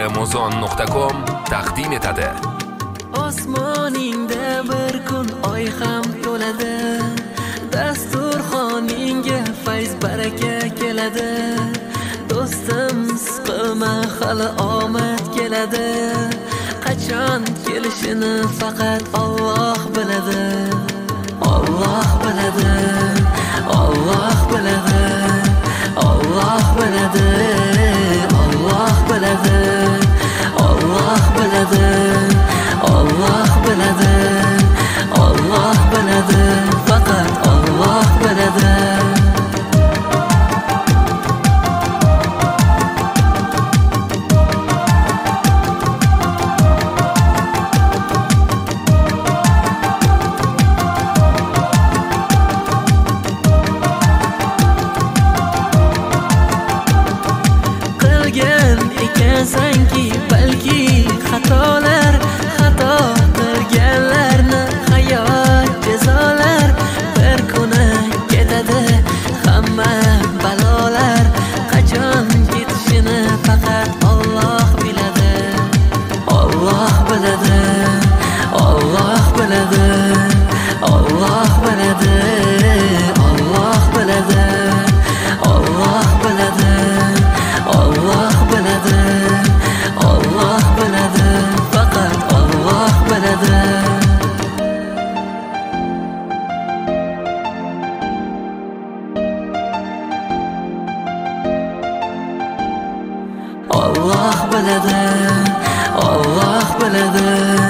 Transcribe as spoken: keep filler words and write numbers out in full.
muzon nuqta com taqdim etadi. Osmoningda bir kun oy ham to'ladi, dasturxoningga fayz baraka keladi. Do'stim siqilma, hali omad keladi. Qachon kelishini faqat Alloh biladi. Alloh biladi, Alloh biladi, Alloh biladi, Alloh biladi, Alloh biladi, Alloh biladi, Alloh biladi, faqat Alloh biladi. Ekansanki balki xatolar, xato qilganlarni hayot jazolar. Bir kuni ketadi hamma balolar, qachon ketishini faqat Alloh biladi. Alloh biladi, Alloh biladi, Alloh biladi, Alloh biladi, Alloh biladi, Alloh biladi, Alloh biladi, faqat Alloh biladi. Alloh biladi, Alloh biladi.